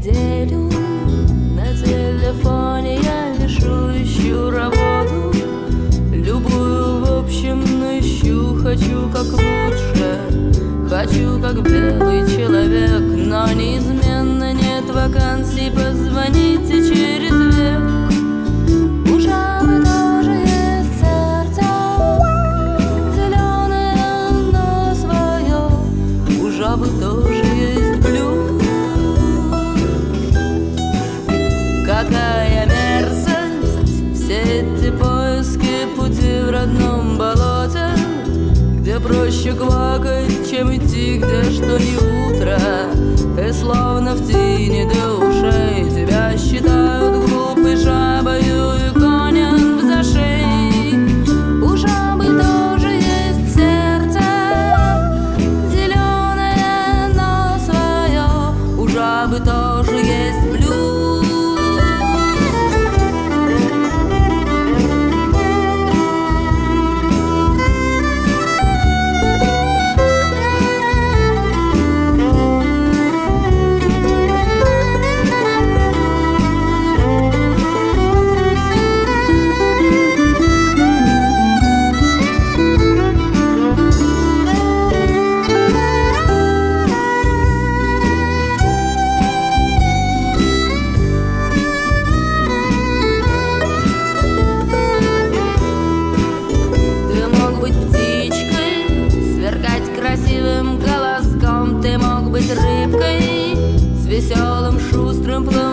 неделю на телефоне я вешу, ищу работу, любую в общем, но ищу, хочу как лучше, хочу как белый человек, но неизменно нет вакансий, позвоните через век. У жабы тоже есть сердце, зеленое, но свое, у жабы тоже есть блюз. Какая мерзость, все эти поиски пути в родном болоте, где проще квакать, чем идти, где что не утро. Ты словно в тени до ушей, тебя считают глупой жабою и гонят в зашей. У жабы тоже есть сердце, зеленое, но свое, у жабы тоже есть блюз. Красивым голоском ты мог быть рыбкой с веселым шустрым плавом.